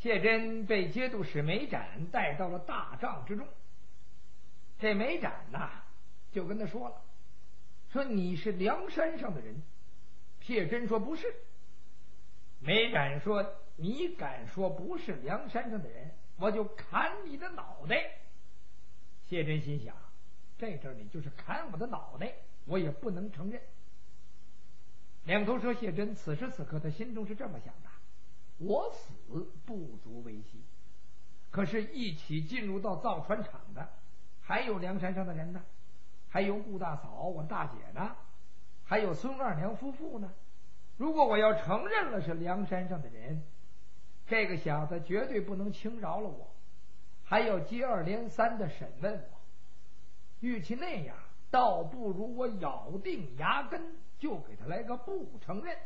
谢珍被节度使梅展带到了大帐之中。这梅展呐，就跟他说了，说你是梁山上的人。谢珍说不是。梅展说你敢说不是梁山上的人，我就砍你的脑袋。谢珍心想，这阵你就是砍我的脑袋，我也不能承认。两头蛇谢珍此时此刻他心中是这么想的，我死不足为奇，可是一起进入到造船厂的还有梁山上的人呢，还有顾大嫂我大姐呢，还有孙二娘夫妇呢。如果我要承认了是梁山上的人，这个小子绝对不能轻饶了我，还要接二连三的审问我。与其那样，倒不如我咬定牙根，就给他来个不承认。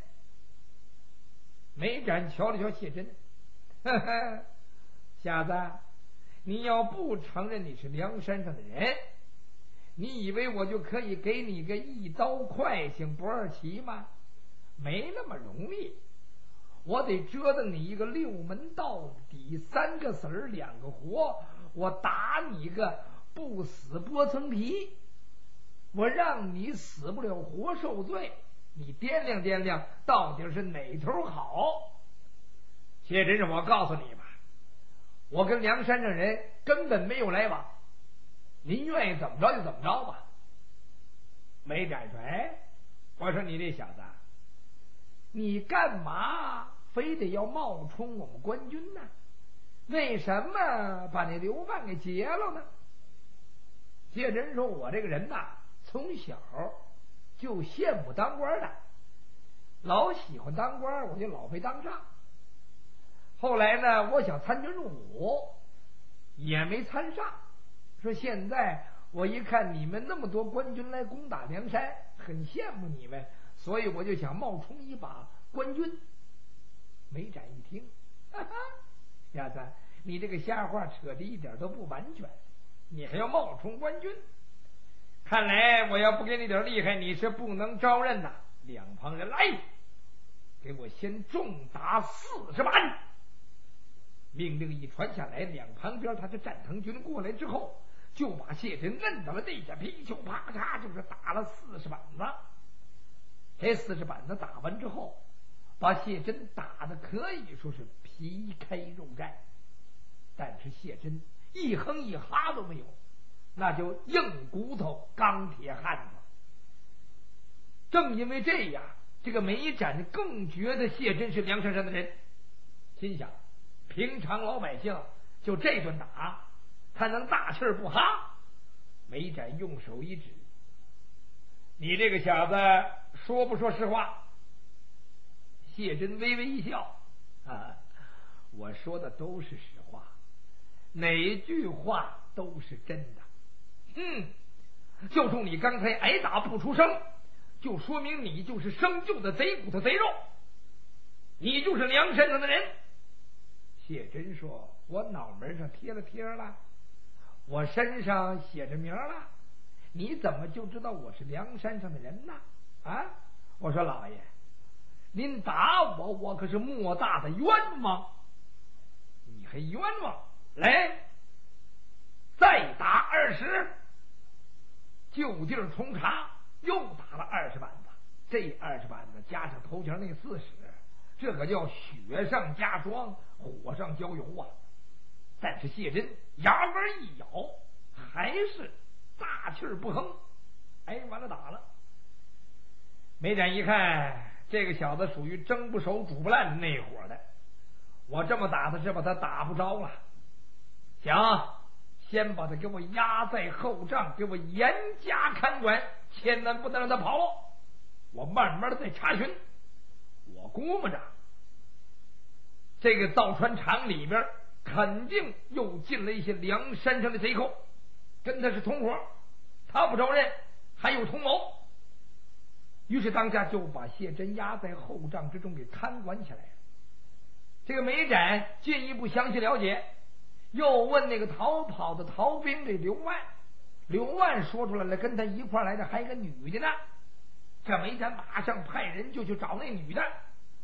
梅展瞧了瞧谢珍，呵呵，小子，你要不承认你是梁山上的人，你以为我就可以给你个一刀快醒不二奇吗？没那么容易，我得折腾你一个六门到底三个死儿两个活，我打你个不死剥层皮，我让你死不了活受罪，你掂量掂量到底是哪头好。谢真是我告诉你吧，我跟梁山上人根本没有来往，您愿意怎么着就怎么着吧。梅展说，哎，我说你这小子，你干嘛非得要冒充我们官军呢？为什么把那刘范给劫了呢？谢真说，我这个人呐，从小就羡慕当官的，老喜欢当官，我就老没当上。后来呢，我想参军入伍，也没参上。说现在我一看你们那么多官军来攻打梁山，很羡慕你们，所以我就想冒充一把官军。梅展一听，哈哈，小子，你这个瞎话扯的一点都不完全，你还要冒充官军？看来我要不给你点厉害，你是不能招认的。两旁人来，给我先重打40板。命令一传下来，两旁边他的战腾军过来之后，就把谢珍摁到了地下，噼咻啪嚓就是打了40板子。这40板子打完之后，把谢珍打的可以说是皮开肉绽，但是谢珍一哼一哈都没有，那就硬骨头钢铁汉子。正因为这样，这个梅展更觉得谢珍是梁山上的人，心想平常老百姓就这顿打，他能大气儿不哈？梅展用手一指，你这个小子说不说实话？谢珍微微一笑，啊，我说的都是实话，哪句话都是真的。就冲你刚才挨打不出声，就说明你就是生就的贼骨头贼肉，你就是梁山上的人。谢珍说，我脑门上贴了贴了，我身上写着名了，你怎么就知道我是梁山上的人呢？啊，我说老爷，您打我，我可是莫大的冤枉。你还冤枉？来，再打20，就地重查，又打了20板子。这20板子加上头前那40，这可叫雪上加霜，火上浇油啊！但是谢珍牙根一咬，还是大气儿不哼，哎，完了打了。梅展一看，这个小子属于蒸不熟煮不烂的那伙的，我这么打他是把他打不着了。行，先把他给我压在后帐，给我严加看管，千万不能让他跑了。我慢慢的再查询。我估摸着这个造船厂里边肯定又进了一些梁山上的贼寇，跟他是同伙，他不招认，还有同谋。于是当下就把谢珍压在后帐之中给看管起来了。这个梅展进一步详细了解，又问那个逃跑的逃兵这刘万，刘万说出来了，跟他一块来的还有个女的呢。这梅展马上派人就去找那女的，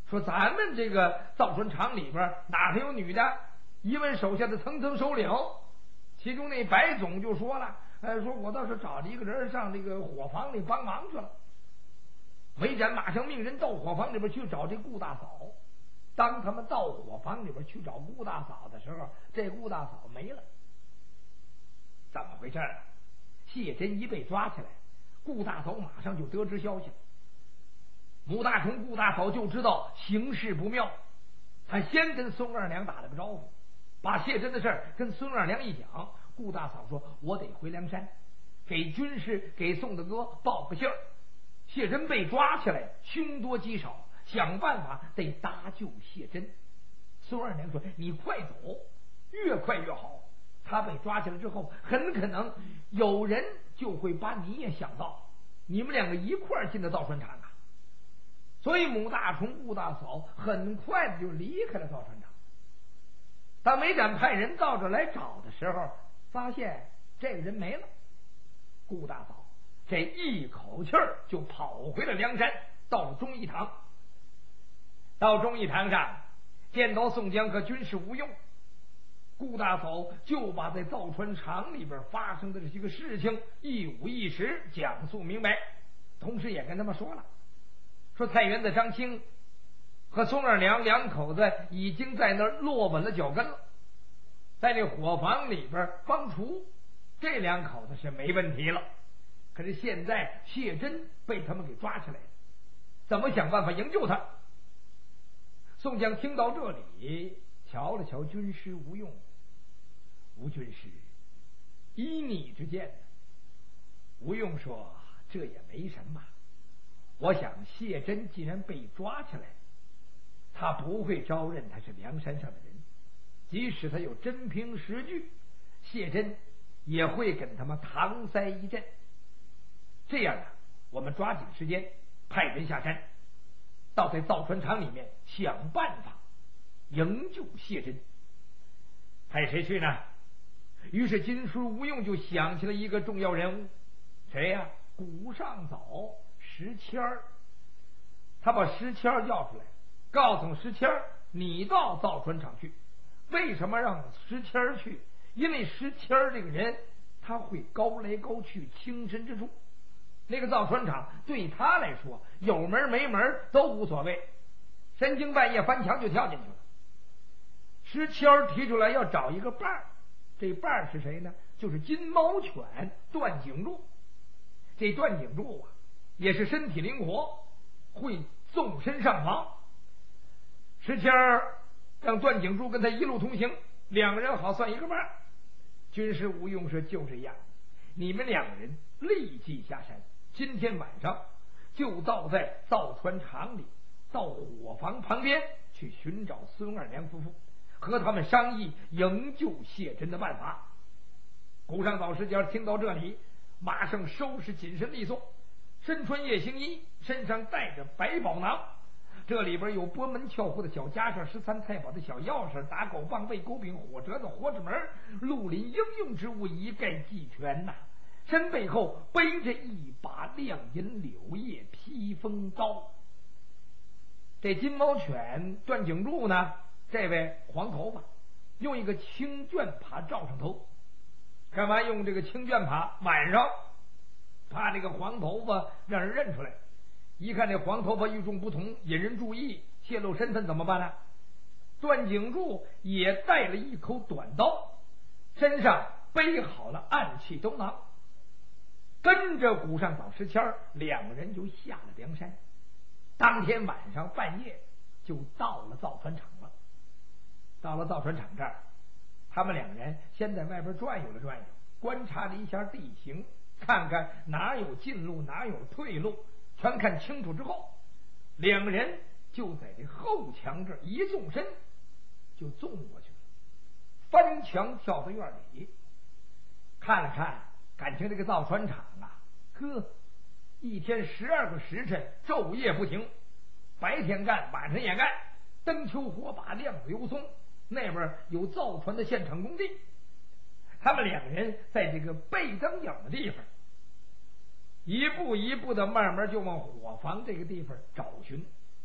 说咱们这个造船厂里边哪还有女的？一问手下的层层首领，其中那白总就说了，说我倒是找了一个人上这个伙房里帮忙去了。韦展马上命人到伙房里边去找这顾大嫂。当他们到伙房里边去找顾大嫂的时候，这顾大嫂没了。怎么回事啊？谢珍一被抓起来，顾大嫂马上就得知消息了。穆大虫顾大嫂就知道形势不妙，他先跟孙二娘打了个招呼，把谢珍的事跟孙二娘一讲。顾大嫂说：“我得回梁山，给军师给宋大哥报个信儿。谢珍被抓起来，凶多吉少，想办法得搭救谢珍。”孙二娘说：“你快走，越快越好。他被抓起来之后，很可能有人就会把你也想到，你们两个一块儿进的造船厂啊。”所以穆大虫顾大嫂很快的就离开了造船厂。当梅展派人到这来找的时候，发现这个人没了。顾大嫂这一口气儿就跑回了梁山，到了忠义堂。到忠义堂上见到宋江和军师吴用，顾大嫂就把在造船厂里边发生的这些个事情一五一十讲述明白，同时也跟他们说了，说菜园子张青和孙二娘两口子已经在那儿落稳了脚跟了，在这伙房里边帮厨，这两口子是没问题了。可是现在谢珍被他们给抓起来了，怎么想办法营救他？宋江听到这里，瞧了瞧军师吴用，吴军师依你之见。吴用说：“这也没什么，我想谢珍既然被抓起来，他不会招认他是梁山上的人，即使他有真凭实据，谢珍也会跟他们搪塞一阵。这样啊，我们抓紧时间派人下山，到在造船厂里面想办法营救谢珍。派谁去呢？”于是金叔吴用就想起了一个重要人物，谁呀？古上早石谦儿。他把石谦儿叫出来，告诉石谦儿：“你到造船厂去。”为什么让石谦儿去？因为石谦儿这个人他会高来高去，轻身之处。那个造船厂对他来说有门没门都无所谓，深更半夜翻墙就跳进去了。石谦儿提出来要找一个伴儿，这伴儿是谁呢？就是金毛犬段景柱。这段景柱啊，也是身体灵活，会纵身上房。石谦儿让段景柱跟他一路同行，两个人好算一个伴儿。军师吴用说：“就这样，你们两个人立即下山，今天晚上就到在造船厂里，到伙房旁边去寻找孙二娘夫妇，和他们商议营救谢珍的办法。”古上早时间听到这里，马上收拾紧身利索，身穿夜行衣，身上带着百宝囊，这里边有拨门撬户的小家伙，13太保的小钥匙，打狗棒、喂狗饼、火折子、火纸门，绿林应用之物一概俱全呐。身背后背着一把亮银柳叶披风刀。这金毛犬段景柱呢，这位黄头发，用一个青绢帕罩上头，干嘛用这个青绢帕？晚上怕这个黄头发让人认出来，一看这黄头发与众不同，引人注意，泄露身份怎么办呢？段景柱也带了一口短刀，身上背好了暗器兜囊，跟着古上早石谦儿两个人就下了梁山。当天晚上半夜就到了造船厂了。到了造船厂这儿，他们两人先在外边转悠了转悠，观察了一下地形，看看哪有进路哪有退路，全看清楚之后，两个人就在这后墙这儿一纵身就纵过去了，翻墙跳到院里，看了看，感情这个造船厂啊，一天12个时辰，昼夜不停，白天干晚上也干，灯球火把亮子油松，那边有造船的现场工地。他们两个人在这个背灯影的地方一步一步的慢慢就往伙房这个地方找寻。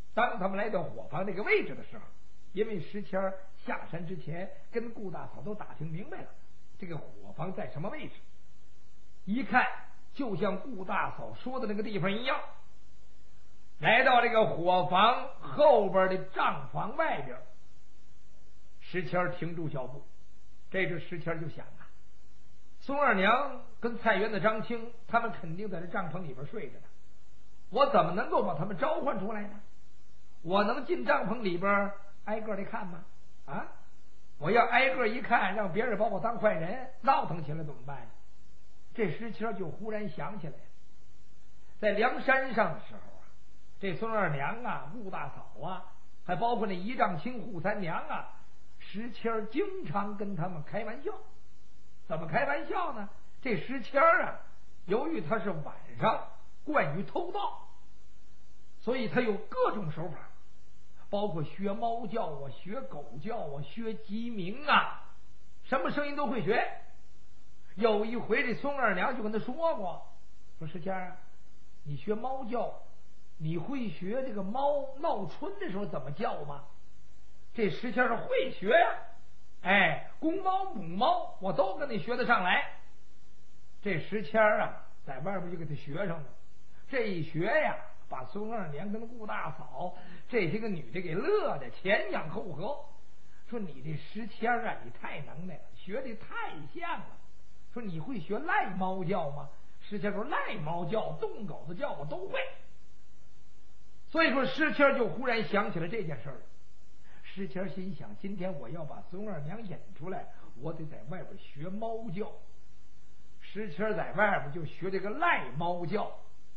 当他们来到火房这个位置的时候，因为石谦下山之前跟顾大嫂都打听明白了这个火房在什么位置，一看就像顾大嫂说的那个地方一样，来到这个火房后边的帐房外边，石谦停住脚步。这时石谦就想啊，孙二娘跟菜园子张青他们肯定在这帐篷里边睡着呢，我怎么能够把他们召唤出来呢？我能进帐篷里边挨个的看吗？啊，我要挨个一看，让别人把我当坏人，闹腾起来怎么办？这石谦就忽然想起来，在梁山上的时候啊，这孙二娘啊、顾大嫂啊，还包括那一丈青、扈三娘啊，石谦经常跟他们开玩笑。怎么开玩笑呢？这石谦啊，由于他是晚上惯于偷盗，所以他有各种手法，包括学猫叫啊、学狗叫啊、学鸡鸣啊，什么声音都会学。有一回这孙二娘就跟他说过，说石谦啊，你学猫叫，你会学这个猫闹春的时候怎么叫吗？这石谦说会学呀，哎，公猫母猫我都跟你学得上来。这石谦啊在外边就给他学上了，这一学呀，把孙二娘跟顾大嫂这些个女的给乐得前仰后合，说你这石谦啊，你太能耐了，学的太像了。说你会学赖猫叫吗？石谦说赖猫叫、冻狗子叫我都会。所以说石谦就忽然想起了这件事了。石谦心想，今天我要把孙二娘引出来，我得在外边学猫叫。石谦在外边就学这个赖猫叫，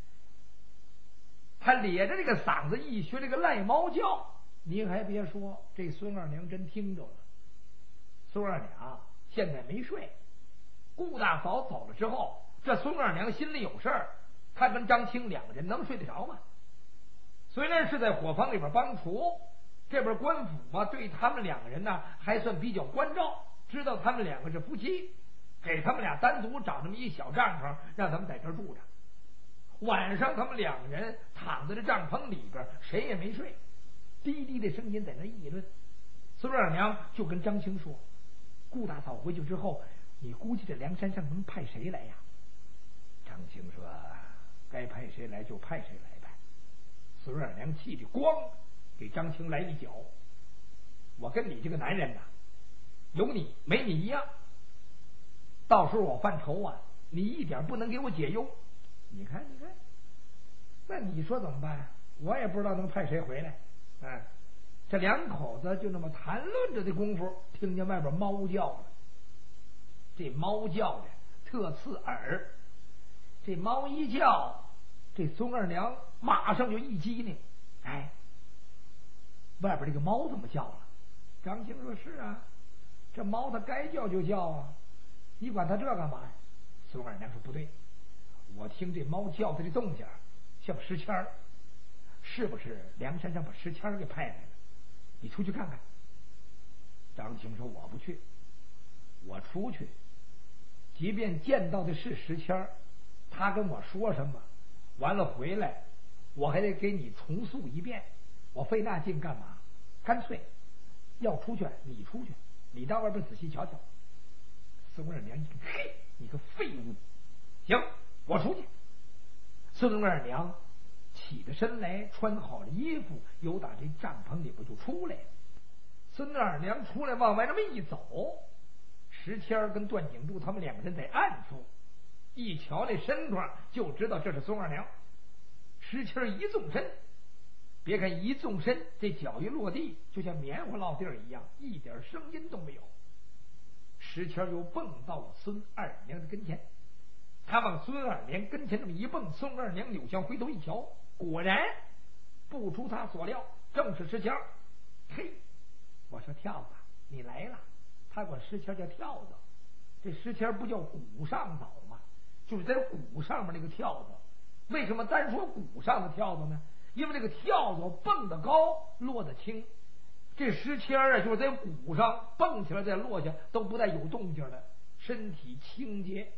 他咧着这个嗓子一学这个赖猫叫，您还别说，这孙二娘真听着了。孙二娘现在没睡，顾大嫂走了之后，这孙二娘心里有事儿，他跟张青两个人能睡得着吗？虽然是在火房里边帮厨，这边官府吧对他们两个人呢还算比较关照，知道他们两个是夫妻，给他们俩单独找这么一小帐篷，让他们在这儿住着。晚上他们两个人躺在这帐篷里边，谁也没睡，低低的声音在那议论。孙二娘就跟张青说，顾大嫂回去之后，你估计这梁山上能派谁来呀？张青说，该派谁来就派谁来呗。孙二娘气得咣给张青来一脚，我跟你这个男人呐，有你没你一样，到时候我犯愁啊，你一点不能给我解忧。你看你看，那你说怎么办？我也不知道能派谁回来。哎，这两口子就那么谈论着的功夫，听见外边猫叫了。这猫叫的特刺耳，这猫一叫，这孙二娘马上就一激灵，哎，外边这个猫怎么叫了？张青说，是啊，这猫它该叫就叫啊，你管它这干嘛呀？孙二娘说，不对，我听这猫叫的这动静像石谦儿，是不是梁山上把石谦儿给派来了？你出去看看。张青说，我不去，我出去即便见到的是石谦儿，他跟我说什么，完了回来我还得给你重塑一遍，我费那劲干嘛？干脆要出去你出去，你到外边仔细瞧瞧。孙二娘一听，嘿，你个废物！行，我出去。孙二娘起得身来，穿好了衣服，由打这帐篷里边就出来了。孙二娘出来往外这么一走，石谦跟段景柱他们两个人在暗处，一瞧那身段就知道这是孙二娘。石谦一纵身，别看一纵身，这脚一落地就像棉花落地儿一样，一点声音都没有。石谦又蹦到了孙二娘的跟前，他往孙二娘跟前这么一蹦，孙二娘扭向回头一瞧，果然不出他所料，正是石谦。嘿，我说跳子你来了。他管石谦叫跳子，这石谦不叫鼓上早吗？就是在鼓上面那个跳子。为什么单说鼓上的跳子呢？因为这个跳子蹦得高落得轻，这石谦啊就是在鼓上蹦起来再落下都不带有动静的，身体清洁。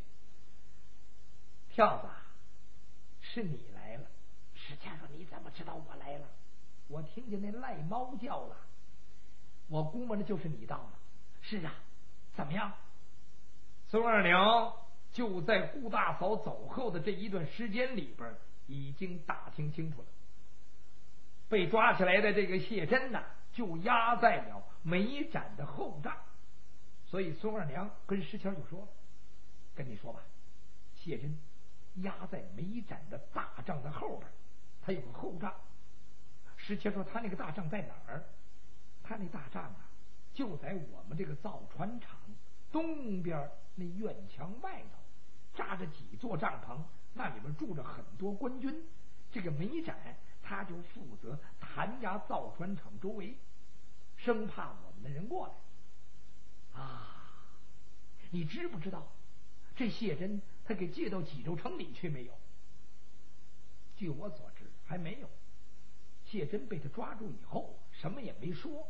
跳子是你来了。石谦说，你怎么知道我来了？ 我听见那赖猫叫了，我估摸着就是你到了。是啊，怎么样？孙二娘就在顾大嫂走后的这一段时间里边，已经打听清楚了，被抓起来的这个谢珍呐，就压在了煤展的后帐。所以孙二娘跟石谦就说了：“跟你说吧，谢珍压在煤展的大帐的后边，他有个后帐。”石谦说：“他那个大帐在哪儿？”他那大帐啊，就在我们这个造船厂东边那院墙外头，扎着几座帐篷，那里边住着很多官军。这个煤展他就负责弹压造船厂周围，生怕我们的人过来啊。你知不知道这谢珍他给借到济州城里去没有？据我所知还没有。谢珍被他抓住以后什么也没说。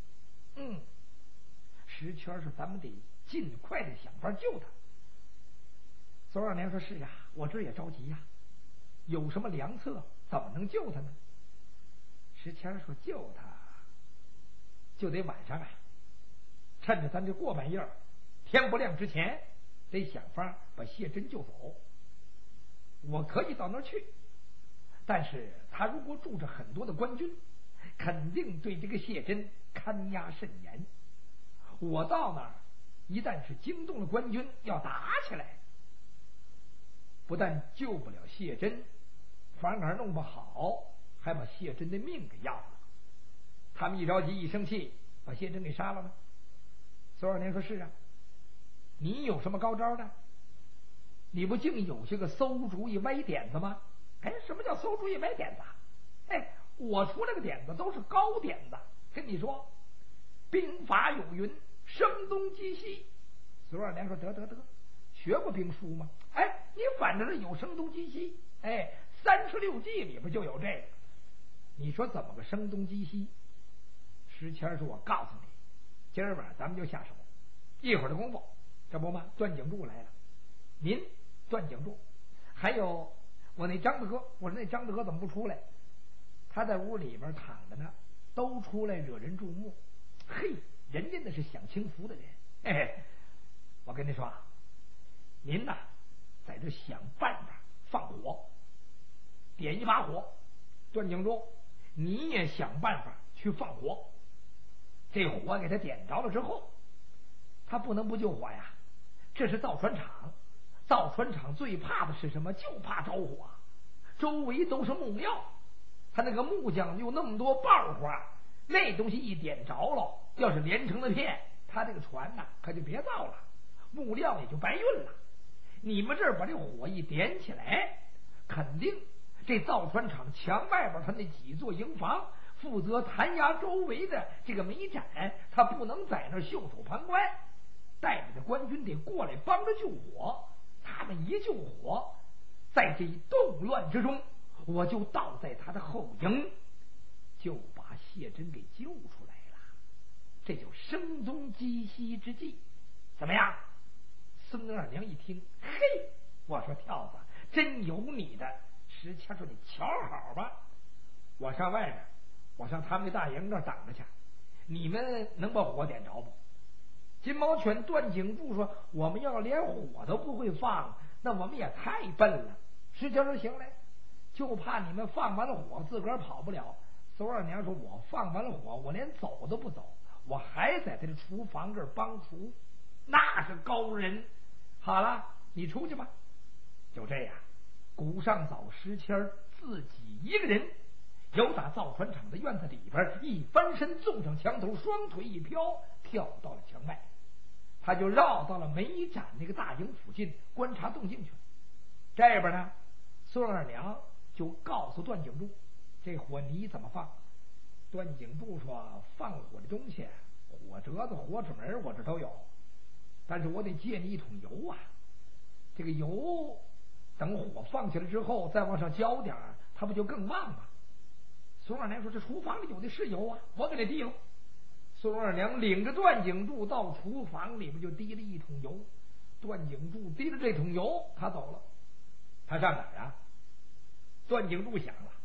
石圈是咱们得尽快的想法救他。孙二娘说：“是呀，我这也着急呀，有什么良策，怎么能救他呢？”石谦说：“救他就得晚上啊，趁着咱这过半夜，天不亮之前，得想法把谢珍救走。我可以到那儿去，但是他如果住着很多的官军，肯定对这个谢珍看押甚严。我到那儿，一旦是惊动了官军，要打起来，不但救不了谢珍，反而弄不好还把谢珍的命给要了。他们一着急一生气，把谢珍给杀了吗？”孙二娘说：“是啊，你有什么高招呢？你不净有些个馊主意歪点子吗？”什么叫馊主意歪点子？我出那个点子都是高点子。跟你说，兵法有云，声东击西。孙二娘说：“得，学过兵书吗？你反正是有声东击西。36计里边就有这个。你说怎么个声东击西？”石谦说：“我告诉你，今儿晚上咱们就下手，一会儿的功夫，这不吗？段景柱来了，您段景柱，还有我那张德，我说那张德怎么不出来？他在屋里边躺着呢，都出来惹人注目。人家那是享清福的人。我跟你说啊，您呐，在这想办法放火，点一把火。段景柱，你也想办法去放火。这火给他点着了之后，他不能不救火呀。这是造船厂，造船厂最怕的是什么？就怕着火。周围都是木料，他那个木匠有那么多爆火，那东西一点着了，要是连成了片，他这个船呐可就别造了，木料也就白运了。你们这儿把这火一点起来，肯定这造船厂墙外边他那几座营房负责弹压周围的这个煤展，他不能在那袖手旁观，带着的官军得过来帮着救火。他们一救火，在这一动乱之中，我就倒在他的后营，就把谢珍给救出来了。这就声东击西之计，怎么样？孙二娘一听，我说跳蚤真有你的。石谦说：“你瞧好吧，我上外边，我上他们那大营那儿等着去，你们能把火点着不？”金毛犬段景柱说：“我们要连火都不会放，那我们也太笨了。”石谦说：“行嘞，就怕你们放完了火自个儿跑不了。”孙二娘说：“我放完了火，我连走都不走，我还在这厨房这儿帮厨，那是高人。好了，你出去吧。”就这样，古上早石谦自己一个人由打造船厂的院子里边一翻身，纵上墙头，双腿一飘，跳到了墙外。他就绕到了煤展那个大营附近观察动静去了。这边呢，孙二娘就告诉段景柱：“这火你怎么放？”段景柱说：“放火的东西，火折子、火纸门我这都有，但是我得借你一桶油啊。这个油等火放起来之后，再往上浇点，它不就更旺吗？”孙二娘说：“这厨房里有的是油啊，我给他滴了。”孙二娘领着段景柱到厨房里边就滴了一桶油。段景柱滴着这桶油，他走了。他上哪儿啊？段景柱想了，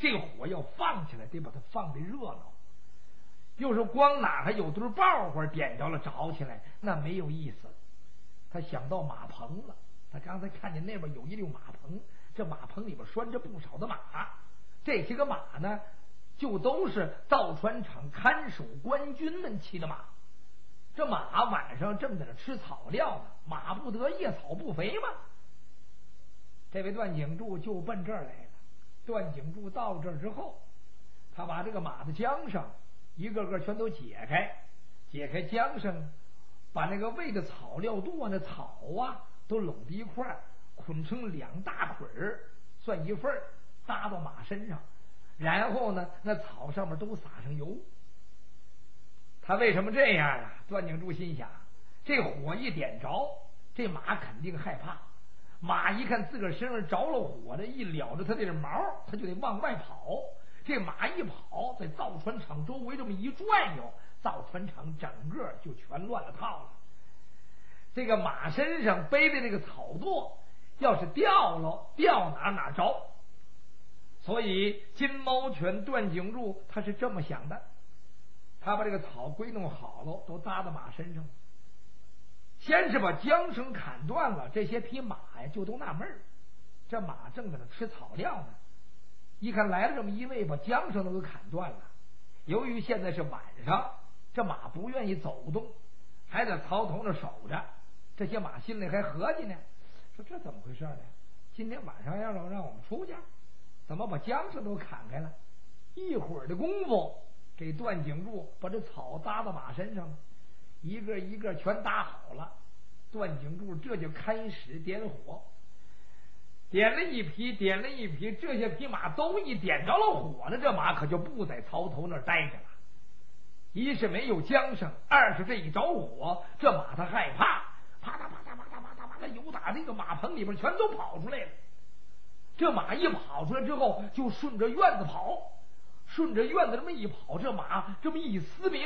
这个火要放起来，得把它放得热闹。又是光哪还有堆爆火点着了着起来，那没有意思。他想到马棚了，他刚才看见那边有一溜马棚，这马棚里边拴着不少的马，这些个马呢，就都是造船厂看守官军们骑的马。这马晚上正在那吃草料呢，马不得夜草不肥嘛。这位段景柱就奔这儿来了。段景柱到这儿之后，他把这个马的缰绳一个个全都解开缰绳，把那个喂的草料垛那草啊都拢在一块儿，捆成2大捆儿，算一份儿，搭到马身上，然后呢，那草上面都撒上油。他为什么这样啊？段景柱心想，这火一点着，这马肯定害怕。马一看自个儿身上着了火的，一撩着他这毛，他就得往外跑。这马一跑，在造船厂周围这么一转悠，造船厂整个就全乱了套了。这个马身上背的这个草垛，要是掉了，掉哪着。所以金毛犬段景柱他是这么想的，他把这个草归弄好了，都搭到马身上。先是把缰绳砍断了，这些匹马呀就都纳闷儿，这马正在那吃草料呢，一看来了这么一位，把缰绳都给砍断了。由于现在是晚上，这马不愿意走动，还在槽头那守着。这些马心里还合计呢，说这怎么回事呢？今天晚上要让我们出去，怎么把缰绳都砍开了？一会儿的功夫，给段景柱把这草搭到马身上了，一个一个全搭好了。段景柱这就开始点火，点了一匹，这些匹马都一点着了火了，这马可就不在槽头那儿待着了。一是没有缰绳，二是这一着火，这马它害怕，啪嗒啪嗒啪嗒啪嗒啪嗒，油打这个马棚里边全都跑出来了。这马一跑出来之后，就顺着院子跑，顺着院子这么一跑，这马这么一嘶鸣，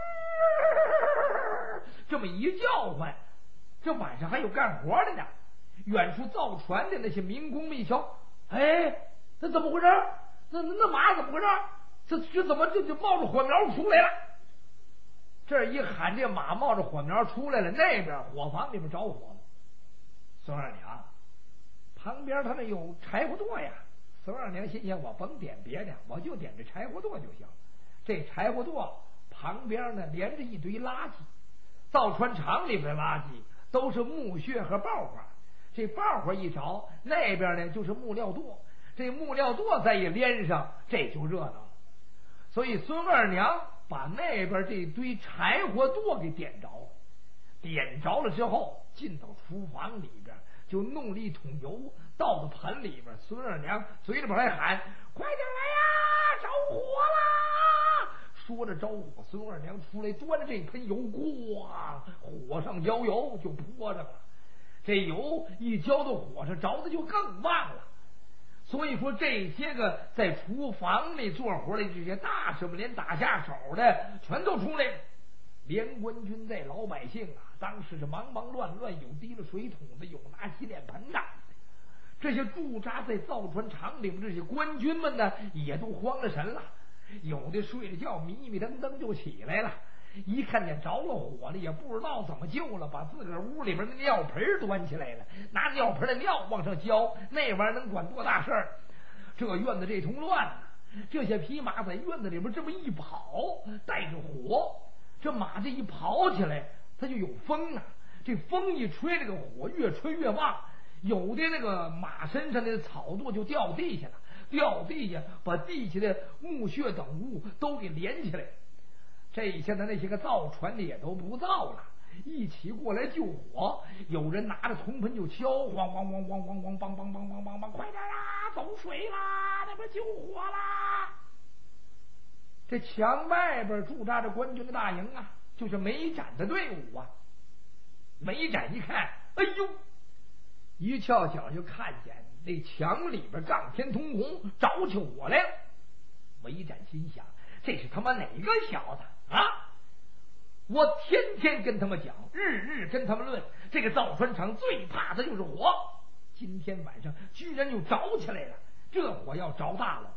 这么一叫唤，这晚上还有干活的呢。远处造船的那些民工们一瞧，哎，那怎么回事？那马怎么回事？这怎么就冒着火苗出来了？这一喊，这马冒着火苗出来了，那边火房里面着火了。孙二娘旁边他那有柴火垛呀，孙二娘心想，我甭点别的，我就点这柴火垛就行。这柴火垛旁边呢连着一堆垃圾，造船厂里边的垃圾都是木屑和爆火，这爆火一着，那边呢就是木料垛，这木料垛再一连上，这就热闹了。所以孙二娘把那边这堆柴火垛给点着了，点着了之后，进到厨房里边，就弄了一桶油倒到盆里边。孙二娘嘴里边还喊：“快点来呀，着火啦！”说着着火，孙二娘出来端着这盆油，咣，火上浇油就泼着了。这油一浇到火上，着的就更旺了。所以说，这些个在厨房里做活的这些大师们，连打下手的全都出来了。连官军在，老百姓啊，当时是忙忙乱乱，有提了水桶的，有拿洗脸盆的。这些驻扎在造船厂里面这些官军们呢，也都慌了神了，有的睡着觉迷迷瞪瞪就起来了，一看见着了火了，也不知道怎么救了，把自个儿屋里边的尿盆端起来了，拿尿盆的尿往上浇，那玩意儿能管多大事儿？这院子这通乱啊，这些匹马在院子里边这么一跑，带着火，这马这一跑起来，它就有风啊，这风一吹，这个火越吹越旺，有的那个马身上的草垛就掉地下了，掉地下把地下的木屑等物都给连起来。这现在那些个造船的也都不造了，一起过来救火，有人拿着铜盆就敲，咣咣咣咣咣咣梆梆梆梆梆梆，快点啦，走水啦，那边救火啦！这墙外边驻扎着官军的大营啊，就是梅展的队伍啊。梅展一看，哎呦，一翘脚就看见那墙里边杠天通红，着起火来了。梅展心想，这是他妈哪个小子啊！我天天跟他们讲，日日跟他们论，这个造船厂最怕的就是火。今天晚上居然就着起来了，这火要着大了，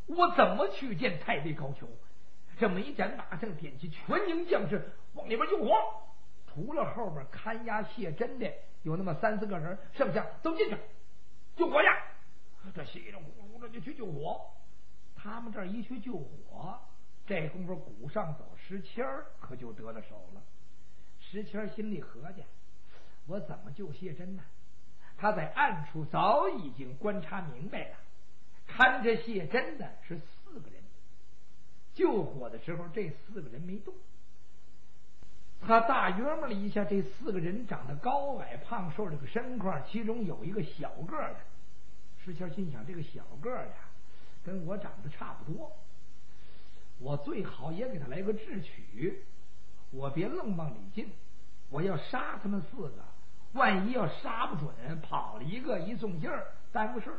我怎么去见太尉高俅？这每盏马上点起，全营将士往里边就火。除了后边看押谢珍的有那么3、4个人，剩下都进去救火呀。这稀里呼噜的就去救火。他们这儿一去救火，这功夫鼓上走石谦可就得了手了。石谦心里合计，我怎么救谢珍呢？他在暗处早已经观察明白了，看着谢珍的是4个人，救火的时候这4个人没动。他大约摸了一下，这4个人长得高矮胖瘦这个身况，其中有一个小个的。石谦心想，这个小个的呀跟我长得差不多，我最好也给他来个智取，我别愣往里进，我要杀他们4个，万一要杀不准，跑了一个一送信儿，耽误事儿。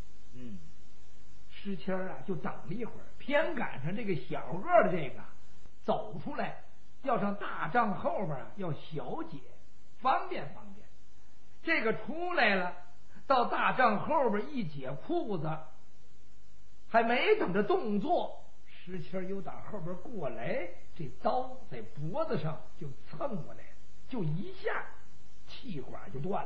石谦啊就等了一会儿，偏赶上这个小个的这个走出来，要上大帐后边要小解，方便方便。这个出来了，到大帐后边一解裤子，还没等着动作，石谦又打后边过来，这刀在脖子上就蹭过来了，就一下气管就断了。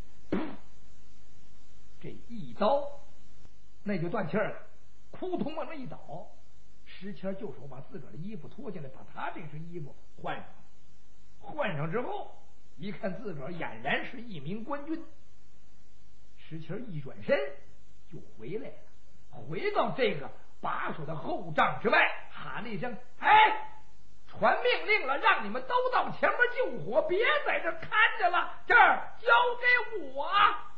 这一刀那就断气儿了，扑通往那一倒。石谦就手把自个儿的衣服脱下来，把他这身衣服换上。换上之后一看自个儿俨然是一名官军，石谦一转身就回来了，回到这个把守的后帐之外，喊了一声：“哎，传命令了，让你们都到前面救火，别在这看着了，这儿交给我。”